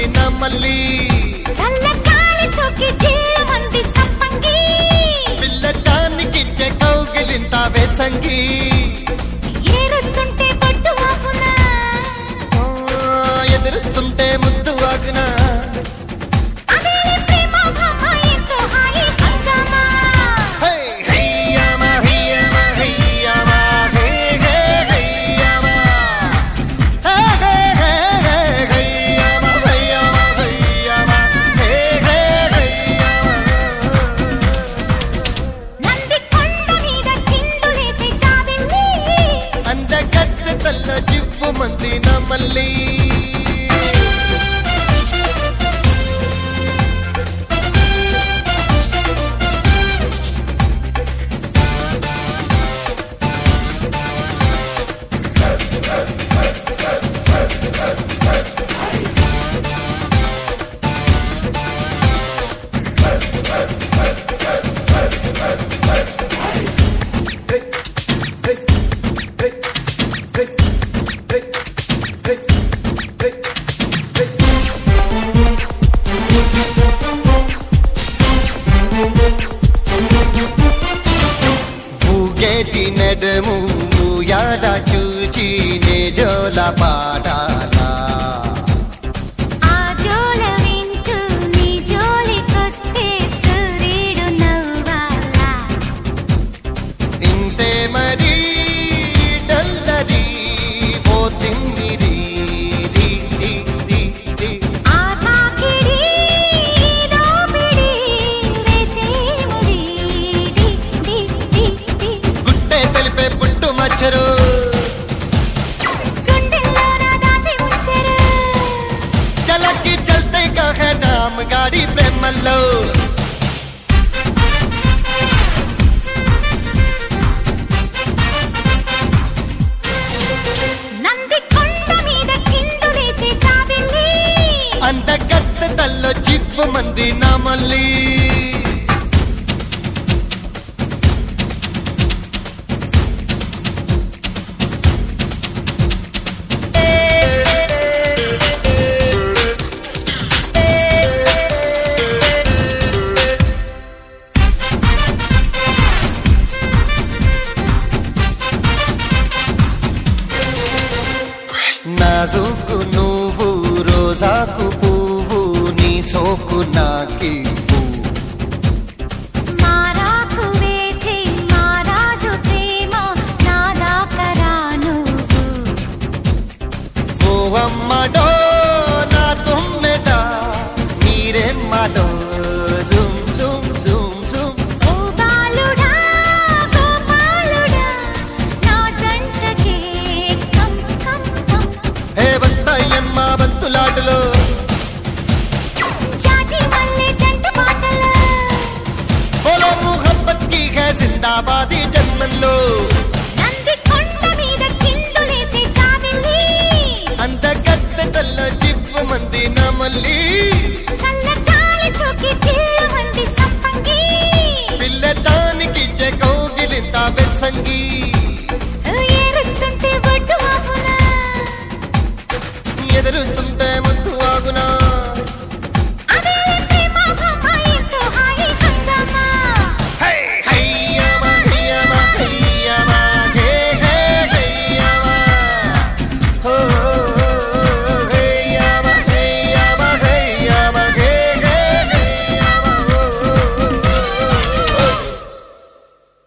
నమల్లి చల్లగాలి తోకి జిల్లమంది సంపంగి పిల్లదానికిచ్చే కౌగిలింత వేసంగి ఏరుస్తుంటే పట్టు ఆగునా ఎదురుస్తుంటే ముద్దు ఆగునా మంది నమల్లి నడము యాద చూచి నే జోల పాడాలా ఆ జోల వింటూ నీ జోలికొస్తే సూర్యుడు నవ్వాలా ఇంతే మరి డల్లరి ఓ తిమ్మిరి ఆ తాకిడి దోపిడి వేసేముడి గుట్టే తెలిపే పుట్టు మచ్చరు చలకి చల్తే కహ నామ్ గాడి ప్రేమల్లో అందగత్తెతల్లో చిప్పు మంది నమల్లి నాజుకు నువ్వు రోజాకు పువ్వు నీ సోకు నాకి మారాకు వేసి మారాజు ప్రేమ నాదాకరాను ఓ అమ్మడో నా తుమ్మెద మీరెమ్మడో జుమ్ జుమ్ జుమ్ జుమ్ ఓ బాలుడా గోపాలుడా నా జంటకే కం కం కం హే బంతయ్యమ్మ బంతులాటలో చాచి మల్లె జంట పాటలు బోలో ముహబ్బత్ కి హై జిందాబాదీ జన్మల్లో నంది కొండ మీద చిందులేసి జాబిల్లి అందగత్తెతల్లో చిప్పు మంది నమల్లి చల్లగాలి తోకి జిల్లమంది సంపంగి పిల్లదానికిచ్చే కౌగిలింత వెస్సంగి